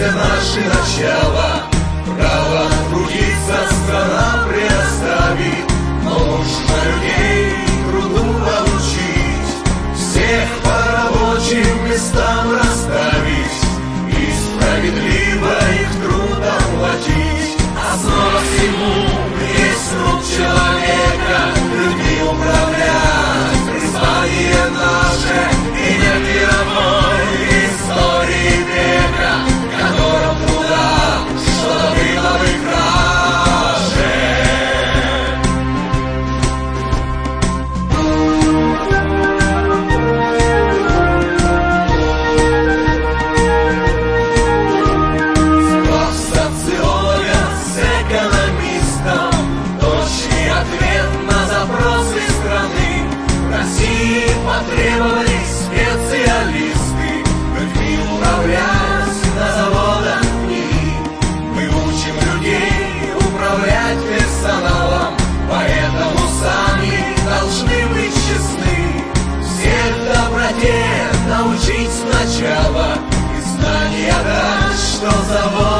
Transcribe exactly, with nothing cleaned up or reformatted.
все наши начала. Право трудиться страна предоставит, но нужно людей труду научить, всех по рабочим местам расставить и справедливо их трудом платить. Основа всему есть труд человека, людьми управлять, призвание наше и нет мировой истории века, которым труда что-то было бы краше. Сплав социолога с экономистом, точный ответ на запросы страны. В России потребовались специалисты, людьми управлять на заводах НИИ. Мы учим людей управлять персоналом, поэтому сами должны быть честны. Всех доброте научить сначала, и знания дать, что завод